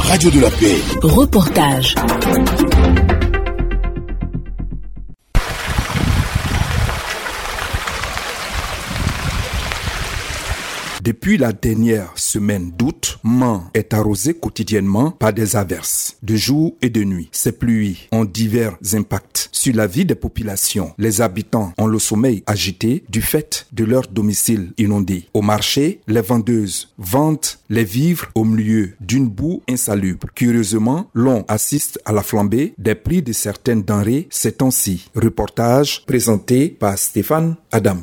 radio de la paix. Reportage. Depuis la dernière semaine d'août, Mans est arrosé quotidiennement par des averses, de jour et de nuit. Ces pluies ont divers impacts sur la vie des populations. Les habitants ont le sommeil agité du fait de leur domicile inondé. Au marché, les vendeuses vendent les vivres au milieu d'une boue insalubre. Curieusement, l'on assiste à la flambée des prix de certaines denrées ces temps-ci. Reportage présenté par Stéphane Adams.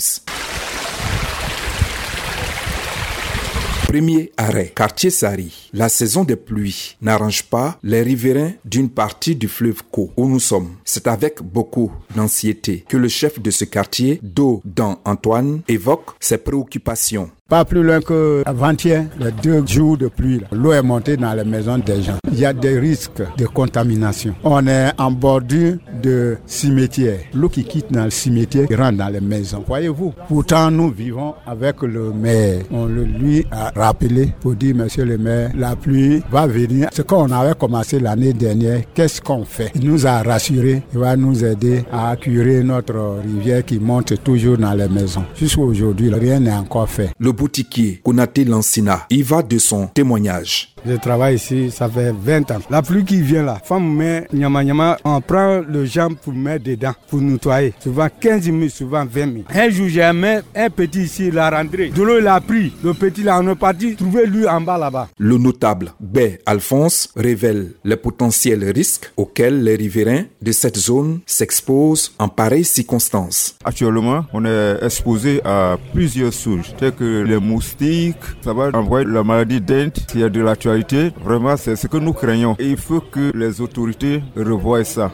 Premier arrêt, quartier Sari. La saison des pluies n'arrange pas les riverains d'une partie du fleuve Caux où nous sommes. C'est avec beaucoup d'anxiété que le chef de ce quartier, Dan Antoine, évoque ses préoccupations. Pas plus loin qu'avant-hier, les 2 jours de pluie, l'eau est montée dans les maisons des gens. Il y a des risques de contamination. On est en bordure de cimetière. L'eau qui quitte dans le cimetière rentre dans les maisons. Voyez-vous. Pourtant, nous vivons avec le maire. On lui a rappelé pour dire, monsieur le maire, la pluie va venir. Ce qu'on avait commencé l'année dernière, qu'est-ce qu'on fait? Il nous a rassurés. Il va nous aider à curer notre rivière qui monte toujours dans les maisons. Jusqu'à aujourd'hui, rien n'est encore fait. Le boutiquier Konaté Lansina, il va de son témoignage. Je travaille ici, ça fait 20 ans. La pluie qui vient là, femme met nyama, on prend le jambe pour mettre dedans, pour nettoyer. Souvent 15 minutes, souvent 20 minutes. Un jour, j'ai mis un petit ici, il a rentré. De l'eau, il a pris. Le petit là, on est parti trouver lui en bas là-bas. Le notable Bé Alphonse révèle les potentiels risques auxquels les riverains de cette zone s'exposent en pareilles circonstances. Actuellement, on est exposé à plusieurs souches, telles que les moustiques, ça va envoyer la maladie d'Inde, s'il y a de l'actualité. Vraiment, c'est ce que nous craignons. Et il faut que les autorités revoient ça.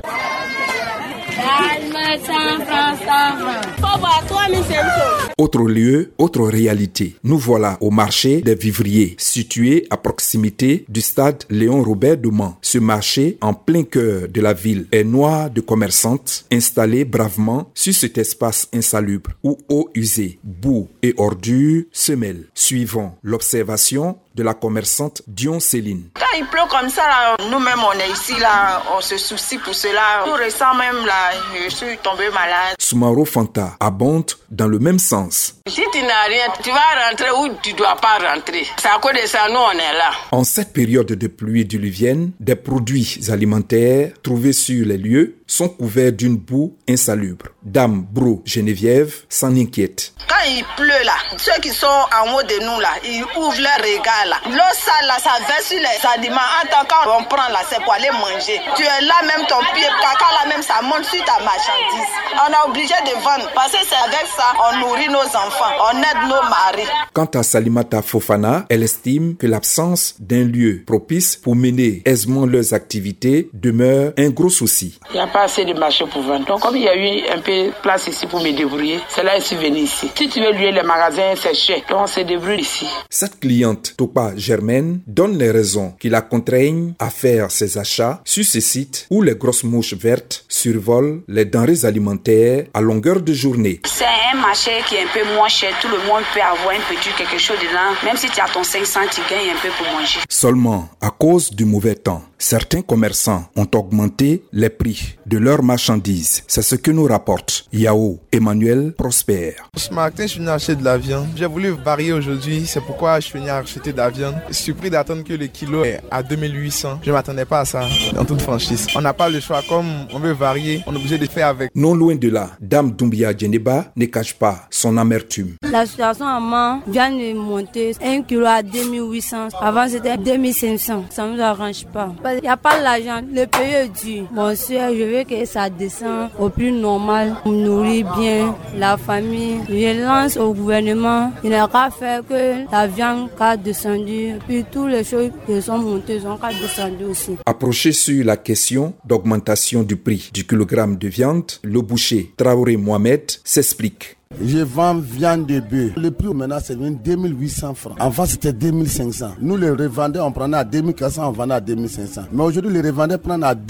Autre lieu, autre réalité. Nous voilà au marché des vivriers, situé à proximité du stade Léon-Robert de Mans. Ce marché, en plein cœur de la ville, est noir de commerçantes installées bravement sur cet espace insalubre où eau usée, boue et ordures se mêlent. Suivons l'observation de la commerçante Dion Céline. Quand il pleut comme ça, là, nous-mêmes on est ici, là, on se soucie pour cela. Tout récent même, là, je suis tombée malade. Soumaro Fanta abonde dans le même sens. Si tu n'as rien, tu vas rentrer ou tu ne dois pas rentrer. C'est à cause de ça, nous on est là. En cette période de pluie diluvienne, des produits alimentaires trouvés sur les lieux sont couverts d'une boue insalubre. Dame Bro Geneviève s'en inquiète. Quand il pleut là, ceux qui sont en haut de nous là, ils ouvrent leur regard là. L'eau sale là, ça verse sur les aliments. En tant qu'on prend là, c'est pour aller manger. Tu es là même, ton pied, caca là même, ça monte sur ta marchandise. On est obligé de vendre parce que c'est avec ça on nourrit nos enfants, on aide nos maris. Quant à Salimata Fofana, elle estime que l'absence d'un lieu propice pour mener aisément leurs activités demeure un gros souci. Il n'y a pas assez de marché pour vendre. Donc comme il y a eu un peu de place ici pour me débrouiller, c'est là que je suis venu ici. Si tu veux louer les magasins, c'est cher. Donc on se débrouille ici. Cette cliente Topa Germaine donne les raisons qui la contraignent à faire ses achats sur ces sites où les grosses mouches vertes survolent les denrées alimentaires à longueur de journée. C'est un marché qui est un peu moins cher. Tout le monde peut avoir un petit quelque chose dedans. Même si tu as ton 500, tu gagnes un peu pour manger. Seulement, à cause du mauvais temps, certains commerçants ont augmenté les prix de leurs marchandises. C'est ce que nous rapporte Yao Emmanuel Prosper. Ce matin, je suis venu acheter de la viande. J'ai voulu varier aujourd'hui, c'est pourquoi je suis venu acheter de la viande. Je suis surpris d'attendre que le kilo est à 2800. Je ne m'attendais pas à ça, en toute franchise. On n'a pas le choix, comme on veut varier, on est obligé de faire avec. Non loin de là, Dame Doumbia Djeneba ne cache pas son amertume. La situation à Mans vient de monter 1 kilo à 2800. Avant c'était 2500. Ça ne nous arrange pas. Il n'y a pas l'argent, le pays est dur. Bon, je veux que ça descende au plus normal. On nourrit bien la famille. Je lance au gouvernement. Il n'a qu'à faire que la viande a descendu. Puis toutes les choses qui sont montées sont qu'à descendu aussi. Approché sur la question d'augmentation du prix du kilogramme de viande, le boucher Traoré Mohamed s'explique. Je vends viande de bœuf. Le prix maintenant c'est 2800 francs. Avant c'était 2500. Nous les revendeurs on prenait à 2400, on vendait à 2500. Mais aujourd'hui les revendeurs prennent à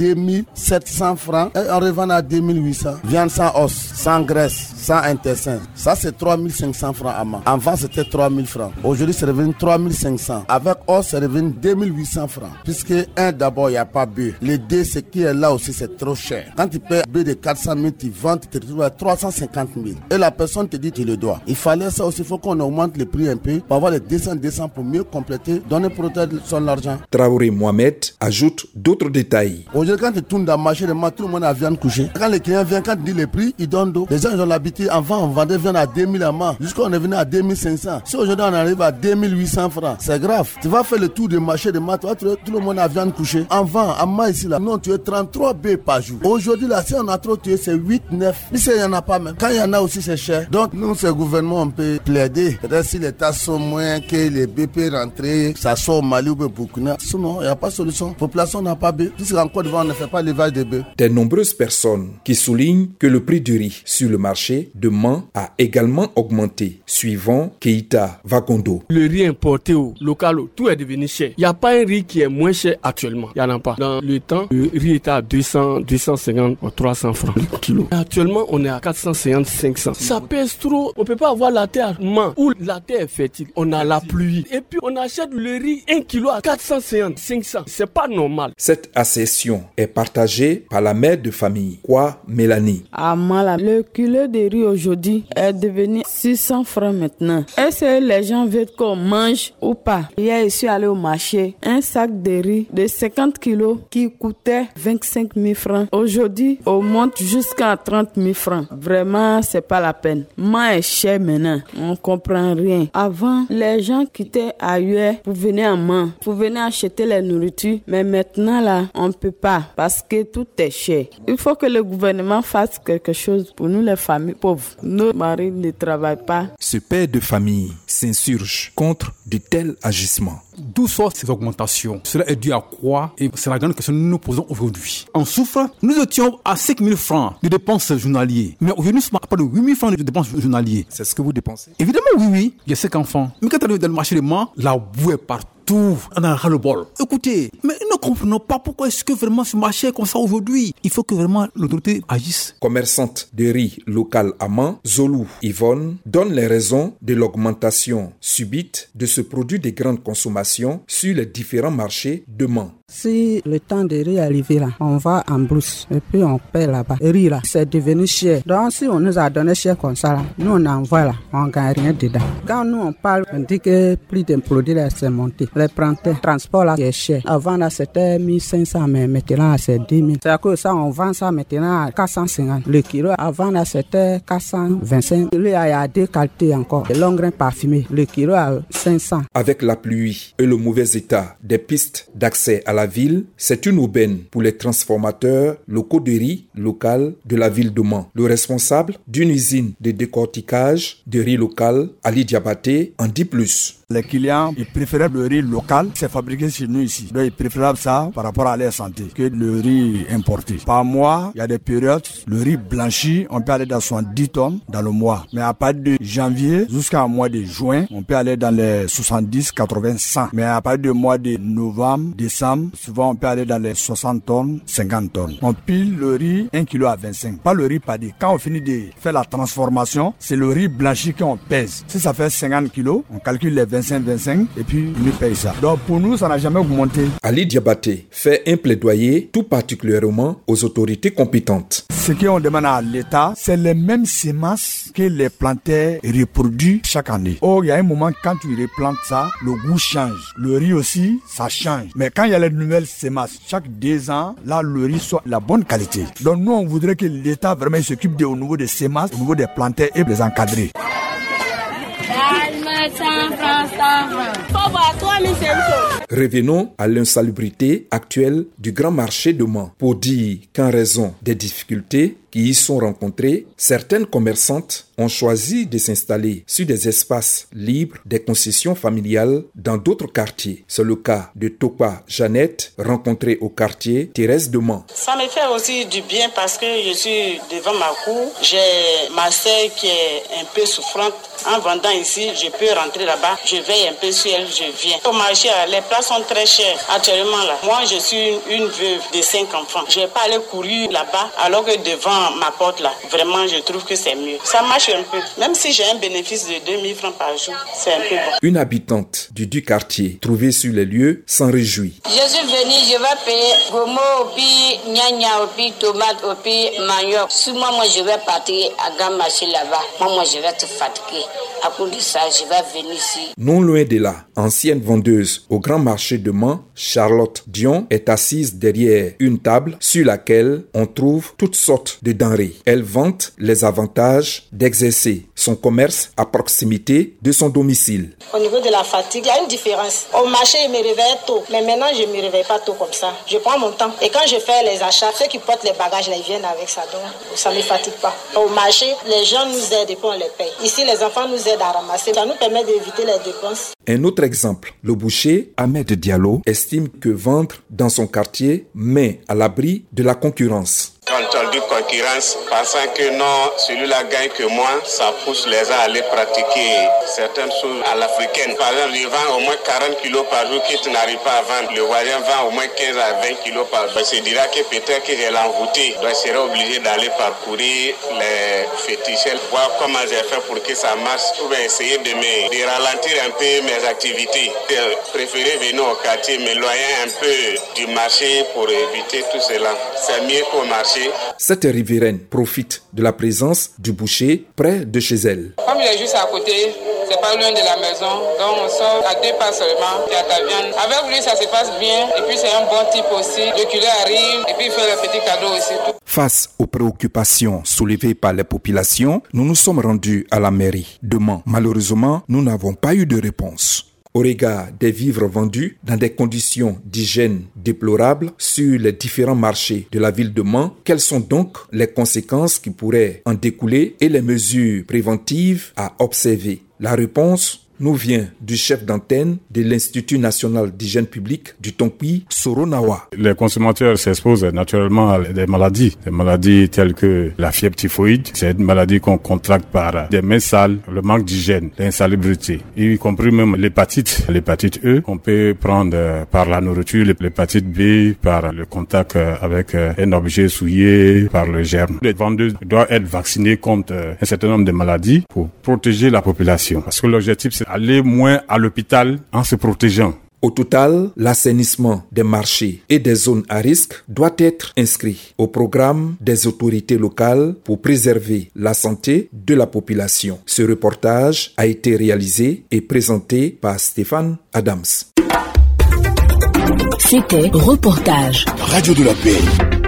2700 francs et on revend à 2800. Viande sans os, sans graisse, sans intestin. Ça c'est 3500 francs à main. Avant c'était 3000 francs. Aujourd'hui c'est revenu 3500. Avec os c'est revenu 2800 francs. Puisque d'abord il n'y a pas bœuf. Le deux ce qui est là aussi c'est trop cher. Quand tu payes bœuf de 400 000, tu vends, tu te retrouves à 350 000. Et la personne te dit tu le dois. Il fallait ça aussi, il faut qu'on augmente le prix un peu pour avoir les 200 pour mieux compléter, donner protéger son argent. Traoré Mohamed ajoute d'autres détails. Aujourd'hui quand tu tournes dans le marché de matin, tout le monde a viande couchée. Quand les clients viennent, quand tu dis le prix, ils donnent d'eau. Les gens ils ont l'habitude, avant on vendait viande à 2000 à main, jusqu'à on est venu à 2500. Si aujourd'hui on arrive à 2800 francs, c'est grave. Tu vas faire le tour du marché de matin, tout le monde a viande couchée. Avant, à main ici là, nous on tuait 33 bœufs par jour. Aujourd'hui là, si on a trop tué, c'est 8, 9. Mais il n'y en a pas même. Quand il y en a aussi, c'est cher. Donc nous, ce gouvernement, on peut plaider. Peut-être si les tas sont moins, que les BP rentrent, ça sort au Mali ou au Burkina. Sinon, il n'y a pas de solution. La population n'a pas bœuf. Puisqu'en Côte d'Ivoire, on ne fait pas l'élevage de bœufs. De nombreuses personnes qui soulignent que le prix du riz sur le marché de Mans a également augmenté, suivant Keita Vagondo. Le riz importé au local, tout est devenu cher. Il n'y a pas un riz qui est moins cher actuellement. Il n'y en a pas. Dans le temps, le riz était à 200, 250 ou 300 francs le kilo. Actuellement, on est à 450, 500. Ça pèse trop. On ne peut pas avoir la terre où la terre est fertile. On a la pluie. Et puis, on achète le riz 1 kilo à 450, 500. C'est pas normal. Cette assertion est partagée par la mère de famille, Kwa Mélanie. À Mala, le kilo de riz aujourd'hui est devenu 600 francs maintenant. Est-ce que les gens veulent qu'on mange ou pas? Hier, je suis allé au marché. Un sac de riz de 50 kilos qui coûtait 25 000 francs. Aujourd'hui, on monte jusqu'à 30 000 francs. Vraiment, c'est pas la peine. Moi est cher maintenant. On comprend rien. Avant, les gens quittaient ailleurs pour venir à Mans, pour venir acheter la nourriture. Mais maintenant, là, on peut pas parce que tout est cher. Il faut que le gouvernement fasse quelque chose pour nous, les familles pauvres. Nos maris ne travaillent pas. Ce père de famille s'insurge contre de tels agissements. D'où sortent ces augmentations? Cela est dû à quoi? Et c'est la grande question que nous nous posons aujourd'hui. En souffre, nous étions à 5 000 francs de dépenses journalières. Mais aujourd'hui, nous sommes à pas de 8 000 francs de dépenses journalières. C'est ce que vous dépensez? Évidemment, oui. Il y a 5 enfants. Mais quand on est dans le marché de Mans, la boue est partout. On a ras-le-bol. Écoutez, mais nous ne comprenons pas pourquoi est-ce que vraiment ce marché est comme ça aujourd'hui. Il faut que vraiment l'autorité agisse. Commerçante de riz local à Mans, Zolou Yvonne, donne les raisons de l'augmentation subite de ce produit de grande consommation sur les différents marchés de Mans. Si le temps de riz est arrivé là, on va en brousse et puis on paie là-bas. Le riz là, c'est devenu cher. Donc si on nous a donné cher comme ça là, nous on envoie là, on ne gagne rien dedans. Quand nous on parle, on dit que le prix d'un produit là c'est monté. Les transports là c'est cher. Avant là c'était 1500 mais maintenant c'est 10 000. C'est à cause de ça on vend ça maintenant à 450. Le kilo avant là c'était 425. Il y a deux qualités encore. Le long grain parfumé, le kilo à 500. Avec la pluie et le mauvais état des pistes d'accès à la ville, c'est une aubaine pour les transformateurs locaux de riz local de la ville de Mans. Le responsable d'une usine de décortiquage de riz local, Ali Diabaté, en dit plus. Les clients, ils préfèrent le riz local, c'est fabriqué chez nous ici. Donc ils préfèrent ça par rapport à leur santé que le riz importé. Par mois, il y a des périodes, le riz blanchi, on peut aller dans 70 tonnes dans le mois. Mais à partir de janvier jusqu'à mois de juin, on peut aller dans les 70, 80, 100. Mais à partir du mois de novembre, décembre, souvent on peut aller dans les 60 tonnes, 50 tonnes. On pile le riz 1 kg à 25. Pas le riz padé. Quand on finit de faire la transformation, c'est le riz blanchi qu'on pèse. Si ça fait 50 kg, on calcule les 25 et puis on nous paye ça. Donc pour nous, ça n'a jamais augmenté. Ali Diabaté fait un plaidoyer tout particulièrement aux autorités compétentes. Ce qu'on demande à l'État, c'est les mêmes semences que les planteurs reproduisent chaque année. Or, il y a un moment, quand tu replantes ça, le goût change. Le riz aussi, ça change. Mais quand il y a les nouvelles semences, chaque 2 ans, là, le riz soit la bonne qualité. Donc nous, on voudrait que l'État vraiment s'occupe au niveau des semences, au niveau des planteurs et les encadrer. 100 francs, 100 francs. Revenons à l'insalubrité actuelle du grand marché de Mans pour dire qu'en raison des difficultés qui y sont rencontrées, certaines commerçantes ont choisi de s'installer sur des espaces libres des concessions familiales dans d'autres quartiers. C'est le cas de Topa Jeannette, rencontrée au quartier Thérèse de Mans. Ça me fait aussi du bien parce que je suis devant ma cour. J'ai ma sœur qui est un peu souffrante. En vendant ici, je peux rentrer là-bas. Je veille un peu sur elle, je viens. Au marché, les places sont très chères actuellement là. Moi, je suis une veuve de 5 enfants. Je ne vais pas aller courir là-bas alors que devant ma porte là, vraiment je trouve que c'est mieux. Ça marche un peu. Même si j'ai un bénéfice de 2000 francs par jour, c'est un peu bon. Une habitante du quartier trouvée sur les lieux s'en réjouit. Je suis venue, je vais payer gomo, puis gnagna, puis tomate, puis manioc. Si moi je vais partir à grand marché là-bas, moi je vais te fatiguer. À cause de ça, je vais venir ici. Non loin de là, ancienne vendeuse au grand marché de Mans, Charlotte Dion est assise derrière une table sur laquelle on trouve toutes sortes de denrées. Elle vante les avantages d'exercer son commerce à proximité de son domicile. Au niveau de la fatigue, il y a une différence. Au marché, je me réveille tôt, mais maintenant, je ne me réveille pas tôt comme ça. Je prends mon temps. Et quand je fais les achats, ceux qui portent les bagages, là, ils viennent avec ça. Donc, ça ne me fatigue pas. Au marché, les gens nous aident et puis on les paye. Ici, les enfants nous aident à ramasser. Ça nous permet d'éviter les dépenses. Un autre exemple, le boucher Ahmed Diallo estime que vendre dans son quartier met à l'abri de la concurrence. Entendu concurrence, pensant que non, celui-là gagne que moi, ça pousse les gens à aller pratiquer certaines choses à l'africaine. Par exemple, je vends au moins 40 kilos par jour que tu n'arrives pas à vendre. Le voisin vend au moins 15 à 20 kilos par jour. Je dirais que peut-être que j'ai l'envoûté. Donc, je serai obligé d'aller parcourir les fétichels, voir comment j'ai fait pour que ça marche, ou bien essayer de ralentir un peu mes activités. Je préfère venir au quartier, m'éloigner un peu du marché pour éviter tout cela. C'est mieux qu'au marché. Cette riveraine profite de la présence du boucher près de chez elle. Comme il est juste à côté, c'est pas loin de la maison, donc on sort à 2 pas seulement, il y a ta viande. Avec lui, ça se passe bien, et puis c'est un bon type aussi. Le culé arrive, et puis il fait le petit cadeau aussi. Face aux préoccupations soulevées par les populations, nous nous sommes rendus à la mairie de Mans. Malheureusement, nous n'avons pas eu de réponse. Au regard des vivres vendus dans des conditions d'hygiène déplorables sur les différents marchés de la ville de Mans, quelles sont donc les conséquences qui pourraient en découler et les mesures préventives à observer? La réponse nous vient du chef d'antenne de l'Institut national d'hygiène publique du Tonkpi, Soronawa. Les consommateurs s'exposent naturellement à des maladies telles que la fièvre typhoïde. C'est une maladie qu'on contracte par des mains sales, le manque d'hygiène, l'insalubrité, y compris même l'hépatite E, qu'on peut prendre par la nourriture, l'hépatite B, par le contact avec un objet souillé, par le germe. Les vendeurs doivent être vaccinés contre un certain nombre de maladies pour protéger la population. Parce que l'objectif, c'est aller moins à l'hôpital en se protégeant. Au total, l'assainissement des marchés et des zones à risque doit être inscrit au programme des autorités locales pour préserver la santé de la population. Ce reportage a été réalisé et présenté par Stéphane Adams. C'était Reportage. Radio de la Paix.